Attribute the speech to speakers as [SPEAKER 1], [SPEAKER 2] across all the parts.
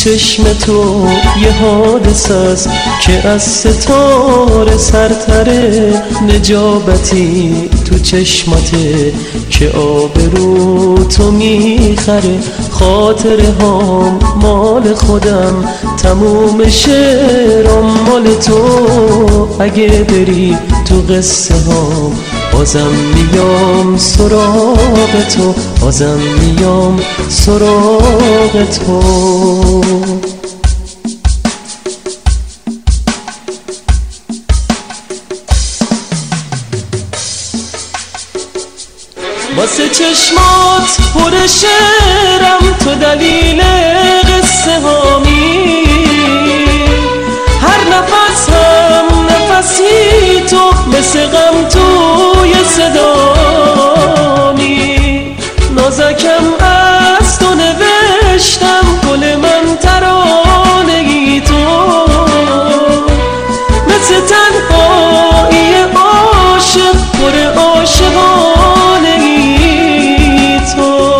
[SPEAKER 1] چشم تو یه حادثه است که از ستاره سرتره، نجابتی تو چشمته که آبرو تو میخره. خاطره هام مال خودم، تموم شعرام مال تو. اگه بری تو قصه هام بازم میام سراغ تو، بازم میام سراغ تو. واسه چشمات پر شعرم، تو دلیل قصه هامی. هر نفس هم نفسی تو، مثل غم توی صدامی. نازکم از تو نوشتم، گل من ترانه‌ای تو. مثل تنهایی عاشق، پر عاشقانه‌ای تو.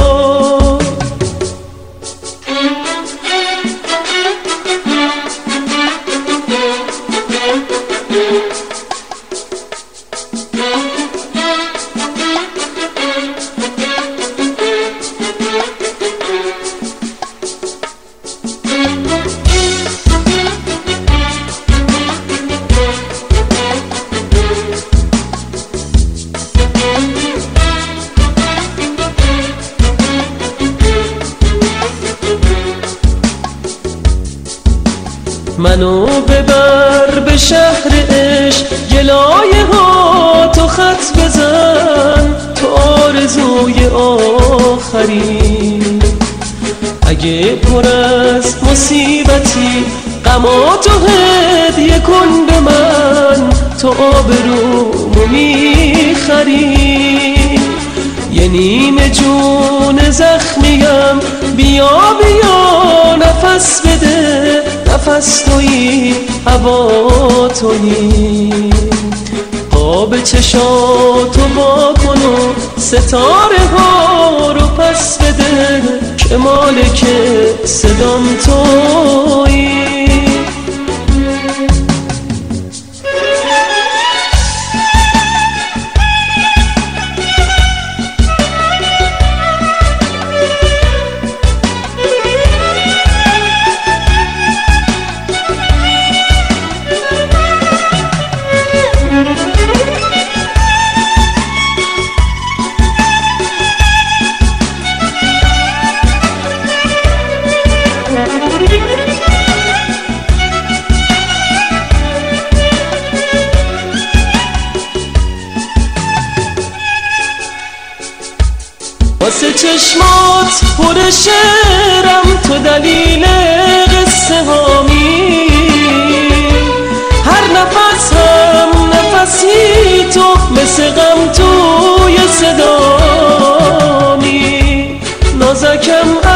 [SPEAKER 1] منو ببر به شهر عشق، گلایه ها تو خط بزن، تو آرزوی آخری. اگه پر از مصیبتی غماتو هدیه کن به من، تو آبرومو میخری. یه نیمه جون زخمیم، بیا بیا نفس بده. نفس تویی، هوا تویی. قاب چشاتو وا کن و ستاره ها رو پس بده، که مالک صدام تویی. واسه چشمات پر شعرم، تو دلیل قصه هامی. هر نفس هم نفسی تو، مثل غم توی صدامی. نازکم